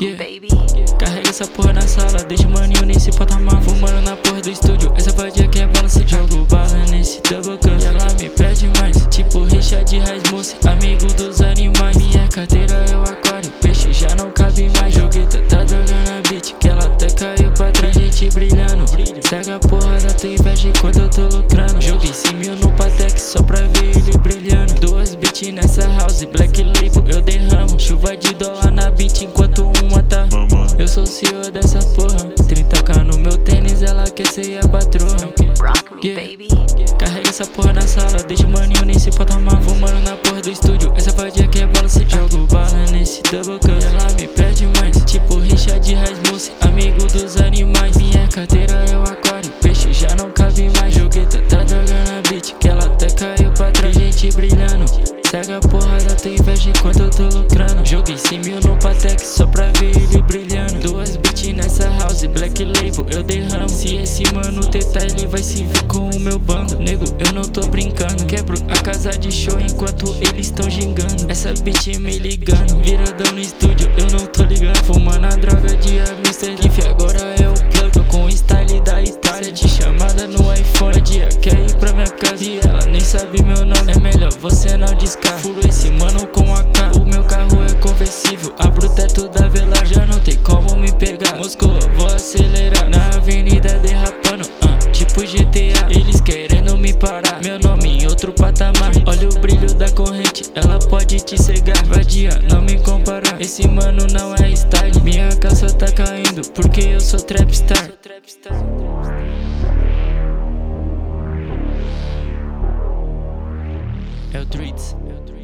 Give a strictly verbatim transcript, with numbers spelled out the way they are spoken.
Yeah. Carrega essa porra na sala, deixa o maninho nesse patamar. Fumando na porra do estúdio, essa vadia que é bala. Se jogo bala nesse double cup, ela me pede mais. Tipo Richard Rasmussen, amigo dos animais. Minha carteira é o aquário, peixe já não cabe mais. Jogueta tá jogando a beat, que ela até caiu pra trás. Gente brilhando, cega a porra da tua inveja enquanto eu tô lucrando. Joguei cem mil no Patek só pra ver ele brilhando. Duas beats nessa house, Black Label eu derramo. Chuva de dólar na beat enquanto uma tá. Eu sou o C E O dessa porra. trinta k no meu tênis, ela quer ser a patroa. Yeah. Carrega essa porra na sala, deixa o maninho nesse patamar. Fumando na porra do estúdio, essa vadia que é bala. Se jogo bala nesse double cup, ela me pede mais. Tipo Richard Rasmussen, amigo dos animais. Minha carteira é o aquário, peixe já não cabe mais. Jogueta tá jogando a beat, que ela até caiu pra trás. Gente brilhando, cega a porra da tua inveja enquanto eu tô lucrando. Joguei cem mil no Patek só pra ver ele brilhando. Duas beats nessa house, Black Label eu derramo. Se esse mano tentar, ele vai se ver com o meu bando. Nego, eu não tô brincando, quebro a casa de show enquanto eles tão gingando. Essa bitch me ligando, viradão no estúdio, eu não tô ligando. Fumando a droga de mister Leaf, agora é o plug. Tô com o style da Itália, de chamada no iPhone. A dia quer ir pra minha casa e ela nem sabe meu nome. É melhor você não discar, furo esse mano com a K. O meu carro é conversível, abro o teto da vela, já não tem como me pegar. Moscou, vou acelerar na avenida derrapando, uh, tipo G T A. Eles querendo me parar, meu nome em outro patamar. Olha o brilho da corrente, ela pode te cegar. Vadia, não me comparar, esse mano não é style. Minha calça tá caindo, porque eu sou trapstar. É o Treats.